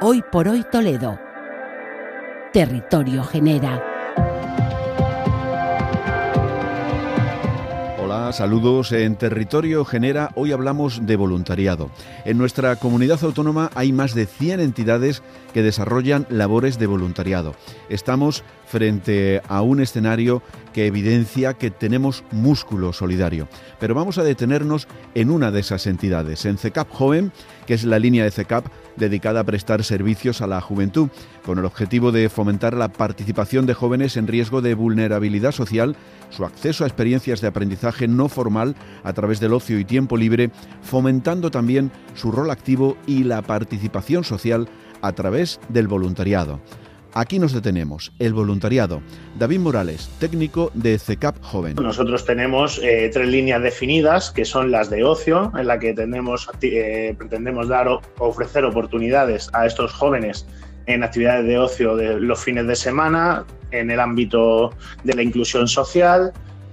Hoy por hoy Toledo. Territorio Genera. Hola, saludos. En Territorio Genera hoy hablamos de voluntariado. En nuestra comunidad autónoma hay más de 100 entidades que desarrollan labores de voluntariado. Estamos frente a un escenario que evidencia que tenemos músculo solidario. Pero vamos a detenernos en una de esas entidades, en CECAP Joven, que es la línea de CECAP dedicada a prestar servicios a la juventud, con el objetivo de fomentar la participación de jóvenes en riesgo de vulnerabilidad social, su acceso a experiencias de aprendizaje no formal a través del ocio y tiempo libre, fomentando también su rol activo y la participación social a través del voluntariado. Aquí nos detenemos, el voluntariado. David Morales, técnico de CECAP Joven. Nosotros tenemos 3 líneas definidas, que son las de ocio, en la que pretendemos ofrecer oportunidades a estos jóvenes en actividades de ocio de los fines de semana, en el ámbito de la inclusión social.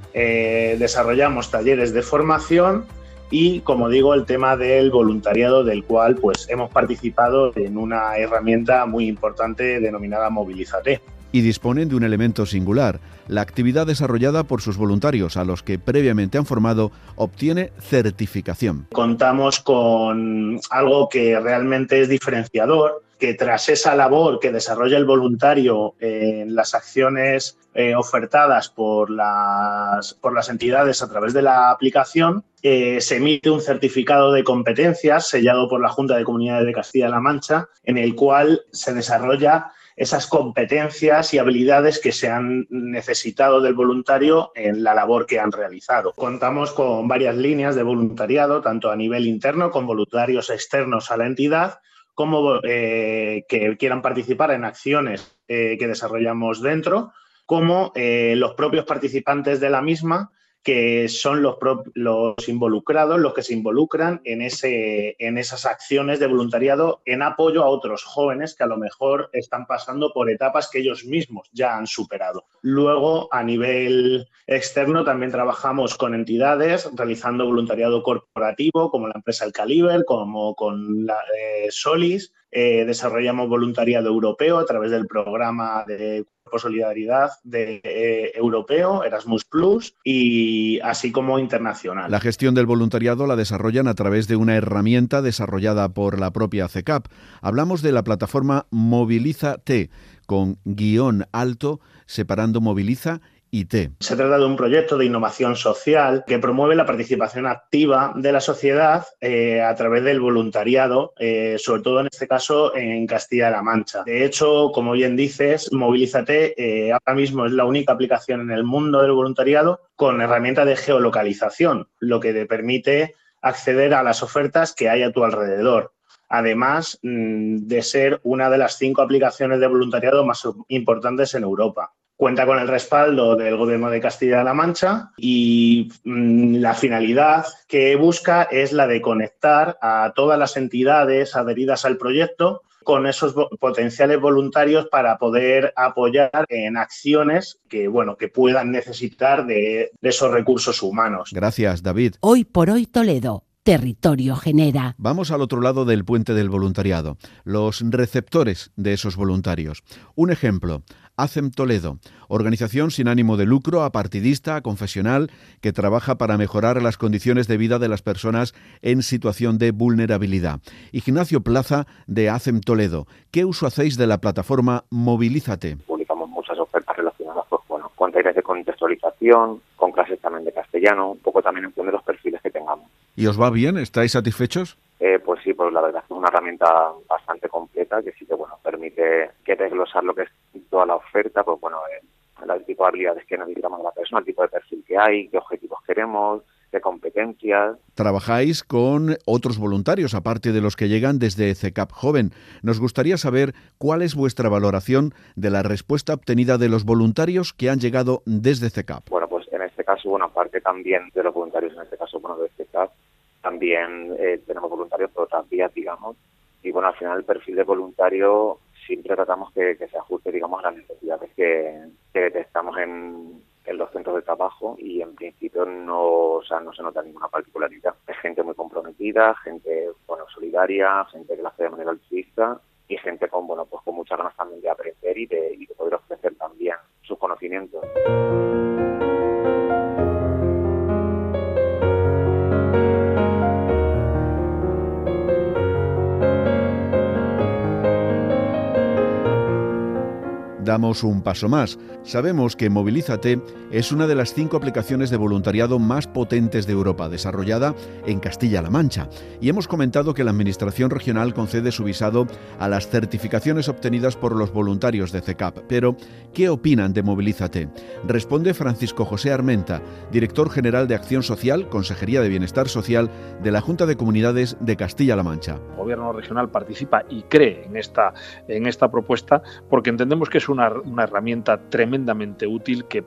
Desarrollamos talleres de formación y, como digo, el tema del voluntariado, del cual pues hemos participado en una herramienta muy importante denominada Movilízate. Y disponen de un elemento singular. La actividad desarrollada por sus voluntarios, a los que previamente han formado, obtiene certificación. Contamos con algo que realmente es diferenciador, que tras esa labor que desarrolla el voluntario en las acciones ofertadas por las entidades a través de la aplicación, se emite un certificado de competencias sellado por la Junta de Comunidades de Castilla-La Mancha, en el cual se desarrolla esas competencias y habilidades que se han necesitado del voluntario en la labor que han realizado. Contamos con varias líneas de voluntariado, tanto a nivel interno, con voluntarios externos a la entidad, como que quieran participar en acciones que desarrollamos dentro, como los propios participantes de la misma, que son los involucrados, los que se involucran en esas acciones de voluntariado en apoyo a otros jóvenes que a lo mejor están pasando por etapas que ellos mismos ya han superado. Luego, a nivel externo, también trabajamos con entidades realizando voluntariado corporativo, como la empresa El Caliber, como con la Solis. Desarrollamos voluntariado europeo a través del programa de Solidaridad europeo, Erasmus Plus, y así como internacional. La gestión del voluntariado la desarrollan a través de una herramienta desarrollada por la propia CECAP. Hablamos de la plataforma Movilízate, con guión alto separando Moviliza y T. Se trata de un proyecto de innovación social que promueve la participación activa de la sociedad a través del voluntariado, sobre todo en este caso en Castilla-La Mancha. De hecho, como bien dices, Movilízate ahora mismo es la única aplicación en el mundo del voluntariado con herramienta de geolocalización, lo que te permite acceder a las ofertas que hay a tu alrededor. Además de ser una de las 5 aplicaciones de voluntariado más importantes en Europa. Cuenta con el respaldo del Gobierno de Castilla-La Mancha y la finalidad que busca es la de conectar a todas las entidades adheridas al proyecto con esos potenciales voluntarios para poder apoyar en acciones que puedan necesitar de esos recursos humanos. Gracias, David. Hoy por hoy Toledo. Territorio Genera. Vamos al otro lado del puente del voluntariado, los receptores de esos voluntarios. Un ejemplo, ACEM Toledo, organización sin ánimo de lucro, apartidista, confesional, que trabaja para mejorar las condiciones de vida de las personas en situación de vulnerabilidad. Ignacio Plaza, de ACEM Toledo, ¿qué uso hacéis de la plataforma Movilízate? Publicamos muchas ofertas relacionadas con talleres de contextualización, con clases también de castellano, un poco también en función de los perfiles que tengamos. ¿Y os va bien? ¿Estáis satisfechos? Pues sí, pues la verdad es que es una herramienta bastante completa que sí que permite que desglosar lo que es toda la oferta, el tipo de habilidades que necesitamos de la persona, el tipo de perfil que hay, qué objetivos queremos, qué competencias. Trabajáis con otros voluntarios, aparte de los que llegan desde CECAP Joven. Nos gustaría saber cuál es vuestra valoración de la respuesta obtenida de los voluntarios que han llegado desde CECAP. Bueno, pues en este caso, aparte también de los voluntarios, en este caso, de CECAP, también tenemos voluntarios por otras vías, digamos, y al final el perfil de voluntario siempre tratamos que se ajuste, digamos, a las necesidades que detectamos en los centros de trabajo y en principio no se nota ninguna particularidad. Es gente muy comprometida, gente solidaria, gente que lo hace de manera altruista y gente con muchas ganas también de aprender y de poder ofrecer también sus conocimientos. Damos un paso más. Sabemos que Movilízate es una de las 5 aplicaciones de voluntariado más potentes de Europa, desarrollada en Castilla-La Mancha. Y hemos comentado que la Administración Regional concede su visado a las certificaciones obtenidas por los voluntarios de CECAP. Pero, ¿qué opinan de Movilízate? Responde Francisco José Armenta, director general de Acción Social, Consejería de Bienestar Social de la Junta de Comunidades de Castilla-La Mancha. El Gobierno regional participa y cree en esta propuesta porque entendemos que es una herramienta tremendamente útil que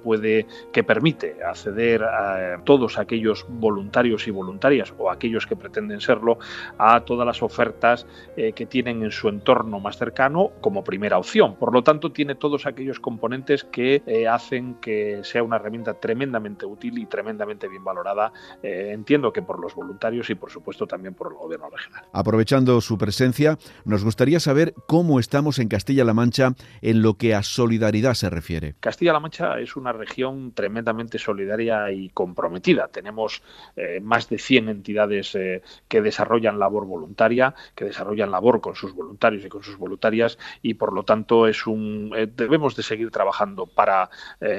permite acceder a todos aquellos voluntarios y voluntarias o aquellos que pretenden serlo a todas las ofertas que tienen en su entorno más cercano como primera opción. Por lo tanto, tiene todos aquellos componentes que hacen que sea una herramienta tremendamente útil y tremendamente bien valorada, entiendo que por los voluntarios y por supuesto también por el Gobierno regional. Aprovechando su presencia, nos gustaría saber cómo estamos en Castilla-La Mancha en lo que a solidaridad se refiere. Castilla-La Mancha es una región tremendamente solidaria y comprometida. Tenemos más de 100 entidades que desarrollan labor voluntaria, que desarrollan labor con sus voluntarios y con sus voluntarias, y por lo tanto debemos de seguir trabajando para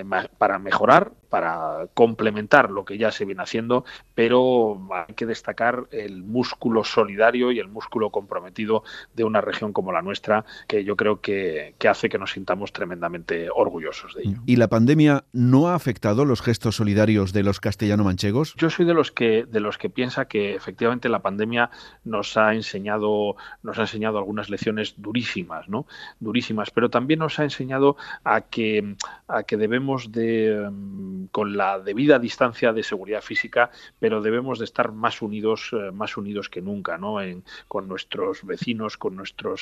mejorar, para complementar lo que ya se viene haciendo, pero hay que destacar el músculo solidario y el músculo comprometido de una región como la nuestra, que yo creo que hace que nos sintamos tremendamente orgullosos de ello. ¿Y la pandemia no ha afectado los gestos solidarios de los castellano-manchegos? Yo soy de los que piensa que efectivamente la pandemia nos ha enseñado algunas lecciones durísimas, ¿no? Durísimas, pero también nos ha enseñado a que debemos de, con la debida distancia de seguridad física, pero debemos de estar más unidos que nunca, ¿no? Con nuestros vecinos, con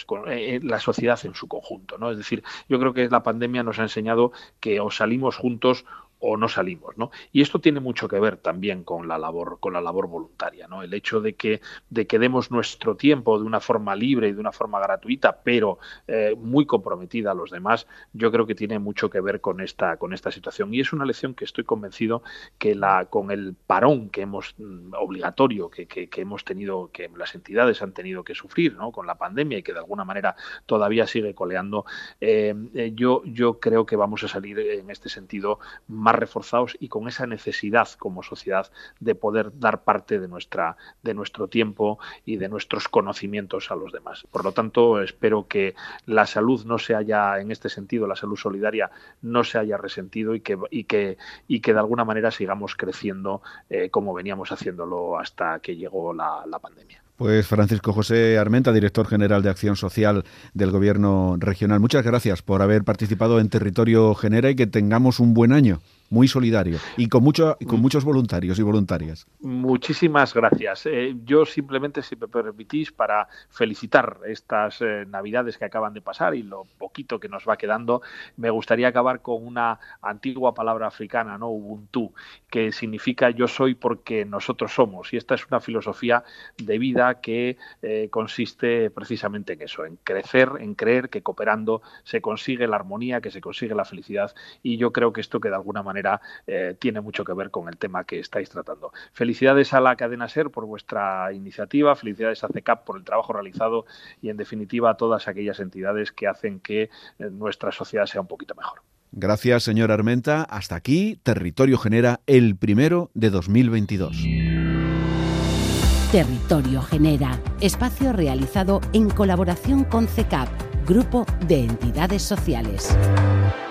la sociedad en su conjunto, ¿no? Es decir, yo creo que la pandemia nos ha enseñado que o salimos juntos o no salimos, ¿no? Y esto tiene mucho que ver también con la labor voluntaria, ¿no? El hecho de que demos nuestro tiempo de una forma libre y de una forma gratuita, pero muy comprometida a los demás, yo creo que tiene mucho que ver con esta situación. Y es una lección que estoy convencido que con el parón obligatorio que hemos tenido, que las entidades han tenido que sufrir, ¿no? Con la pandemia y que de alguna manera todavía sigue coleando, yo creo que vamos a salir en este sentido más reforzados y con esa necesidad como sociedad de poder dar parte de nuestro tiempo y de nuestros conocimientos a los demás. Por lo tanto, espero que la salud en este sentido, la salud solidaria no se haya resentido y que de alguna manera sigamos creciendo como veníamos haciéndolo hasta que llegó la pandemia. Pues Francisco José Armenta, director general de Acción Social del Gobierno regional, muchas gracias por haber participado en Territorio Genera y que tengamos un buen año, muy solidario y con muchos voluntarios y voluntarias. Muchísimas gracias. Yo simplemente, si me permitís, para felicitar estas Navidades que acaban de pasar y lo poquito que nos va quedando, me gustaría acabar con una antigua palabra africana, ¿no? Ubuntu, que significa yo soy porque nosotros somos. Y esta es una filosofía de vida que consiste precisamente en eso, en crecer, en creer que cooperando se consigue la armonía, que se consigue la felicidad, y yo creo que esto que de alguna manera tiene mucho que ver con el tema que estáis tratando. Felicidades a la cadena SER por vuestra iniciativa, felicidades a CECAP por el trabajo realizado y en definitiva a todas aquellas entidades que hacen que nuestra sociedad sea un poquito mejor. Gracias, señor Armenta. Hasta aquí, Territorio Genera, el primero de 2022. Territorio Genera, espacio realizado en colaboración con CECAP, Grupo de Entidades Sociales.